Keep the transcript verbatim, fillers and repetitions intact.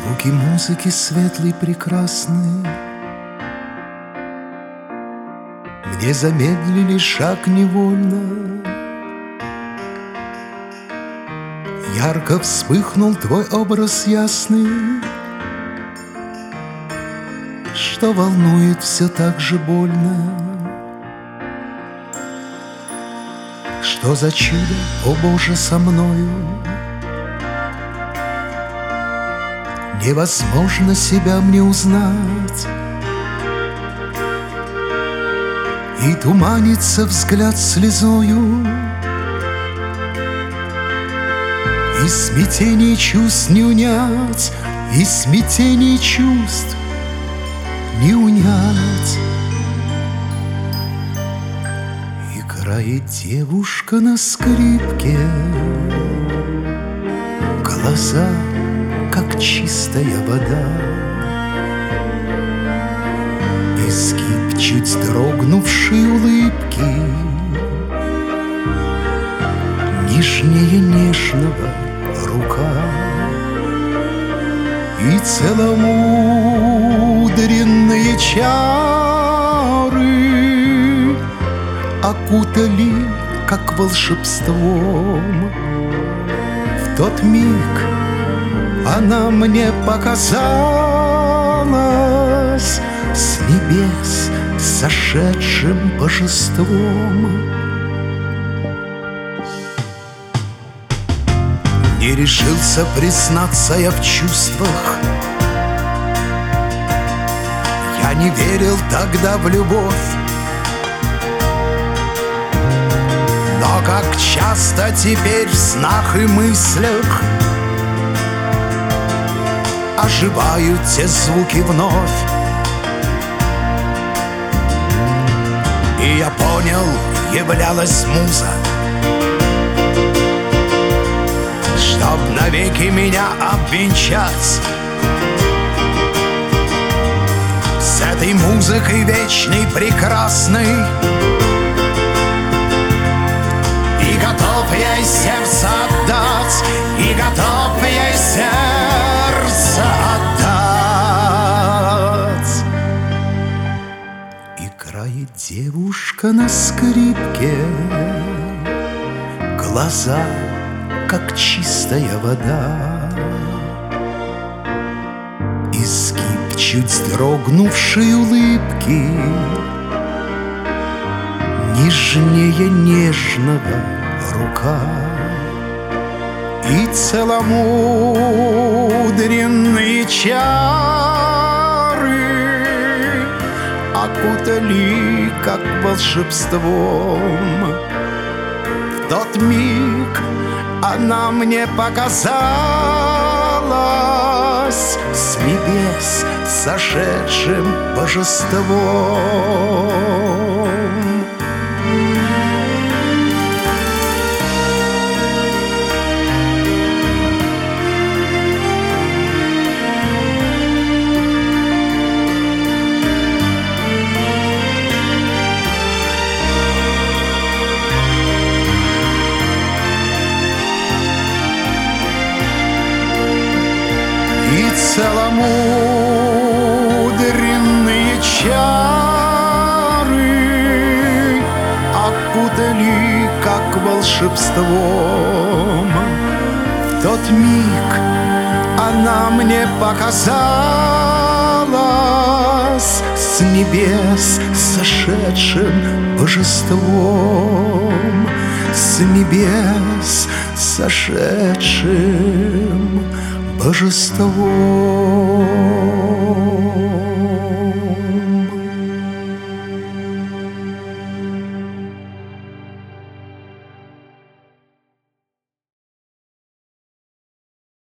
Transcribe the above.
Звуки музыки светлой, прекрасные мне замедлили шаг невольно. Ярко вспыхнул твой образ ясный, что волнует все так же больно. Что за чудо, о Боже, со мною? Невозможно себя мне узнать, и туманится взгляд слезою, и смятение чувств не унять, и смятение чувств не унять. Играет девушка на скрипке, глаза, как чистая вода, изгиб чуть дрогнувшей улыбки, нежнее нежного рука, и целомудренные чары окутали, как волшебством. В тот миг она мне показалась с небес сошедшим божеством. Не решился признаться я в чувствах, я не верил тогда в любовь. Но как часто теперь в снах и мыслях оживают те звуки вновь. И я понял, являлась муза, чтоб навеки меня обвенчать с этой музыкой вечной, прекрасной. И готов я ей сердце отдать, и готов я ей сердце отдать. Играет девушка на скрипке, глаза, как чистая вода, изгиб чуть дрогнувшей улыбки, нежнее нежного рука, и целомудренные чары окутали, как волшебством. В тот миг она мне показалась с небес сошедшим божеством. И целомудренные чары окутали, как волшебством. В тот миг она мне показалась с небес сошедшим божеством, с небес сошедшим божеством.